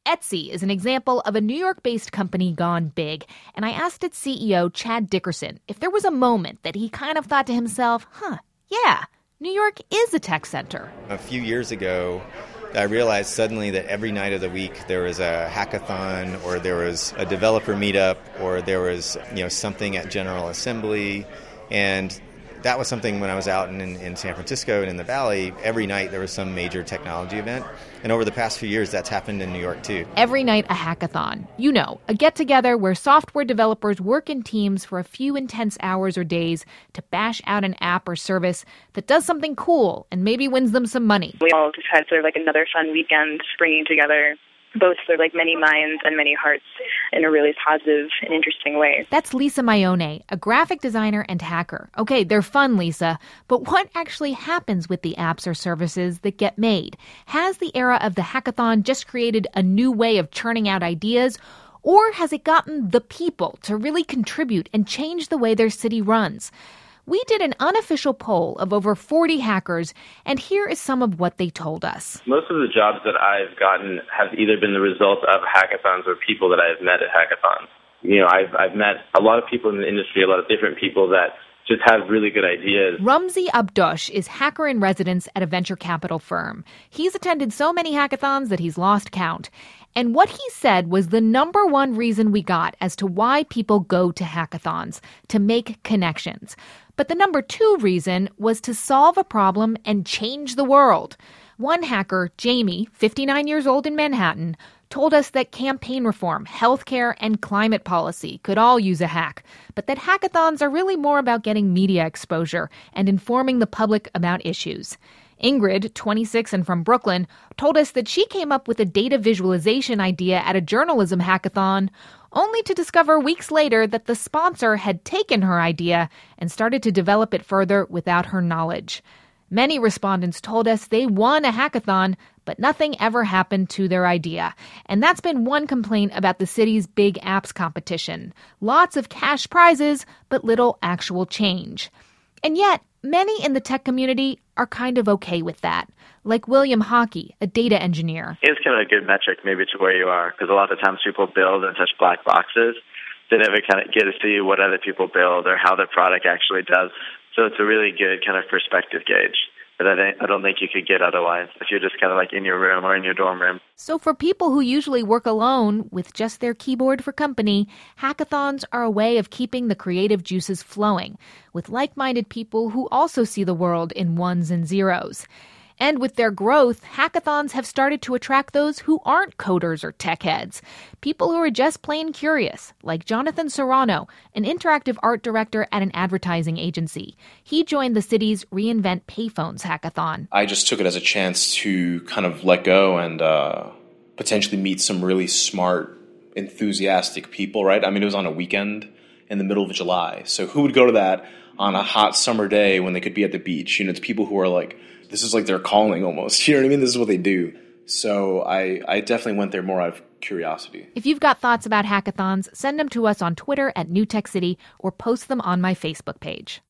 Etsy is an example of a New York-based company gone big, and I asked its CEO, Chad Dickerson, if there was a moment that he kind of thought to himself, yeah, New York is a tech center. A few years ago, I realized suddenly that every night of the week there was a hackathon, or there was a developer meetup, or there was something at General Assembly, and that was something when I was out in San Francisco and in the Valley, every night there was some major technology event. And over the past few years, that's happened in New York, too. Every night, a hackathon. A get-together where software developers work in teams for a few intense hours or days to bash out an app or service that does something cool and maybe wins them some money. We all just had sort of like another fun weekend bringing together both for like many minds and many hearts in a really positive and interesting way. That's Lisa Maione, a graphic designer and hacker. Okay, they're fun, Lisa, but what actually happens with the apps or services that get made? Has the era of the hackathon just created a new way of churning out ideas, or has it gotten the people to really contribute and change the way their city runs? We did an unofficial poll of over 40 hackers, and here is some of what they told us. Most of the jobs that I've gotten have either been the result of hackathons or people that I've met at hackathons. I've met a lot of people in the industry, a lot of different people that just have really good ideas. Ramzi Abdosh is hacker in residence at a venture capital firm. He's attended so many hackathons that he's lost count. And what he said was the number one reason we got as to why people go to hackathons, to make connections. But the number two reason was to solve a problem and change the world. One hacker, Jamie, 59 years old in Manhattan, told us that campaign reform, healthcare, and climate policy could all use a hack, but that hackathons are really more about getting media exposure and informing the public about issues. Ingrid, 26 and from Brooklyn, told us that she came up with a data visualization idea at a journalism hackathon, only to discover weeks later that the sponsor had taken her idea and started to develop it further without her knowledge. Many respondents told us they won a hackathon, but nothing ever happened to their idea. And that's been one complaint about the city's big apps competition. Lots of cash prizes, but little actual change. And yet, many in the tech community are kind of okay with that, like William Hockey, a data engineer. It's kind of a good metric maybe to where you are, because a lot of times people build in such black boxes. They never kind of get to see what other people build or how their product actually does. So it's a really good kind of perspective gauge that I don't think you could get otherwise if you're just kind of like in your room or in your dorm room. So for people who usually work alone with just their keyboard for company, hackathons are a way of keeping the creative juices flowing with like-minded people who also see the world in ones and zeros. And with their growth, hackathons have started to attract those who aren't coders or tech heads, people who are just plain curious, like Jonathan Serrano, an interactive art director at an advertising agency. He joined the city's Reinvent Payphones hackathon. I just took it as a chance to kind of let go and potentially meet some really smart, enthusiastic people, right? I mean, it was on a weekend in the middle of July. So who would go to that on a hot summer day when they could be at the beach? It's people who are like, this is like their calling almost. You know what I mean? This is what they do. So I definitely went there more out of curiosity. If you've got thoughts about hackathons, send them to us on Twitter at New Tech City or post them on my Facebook page.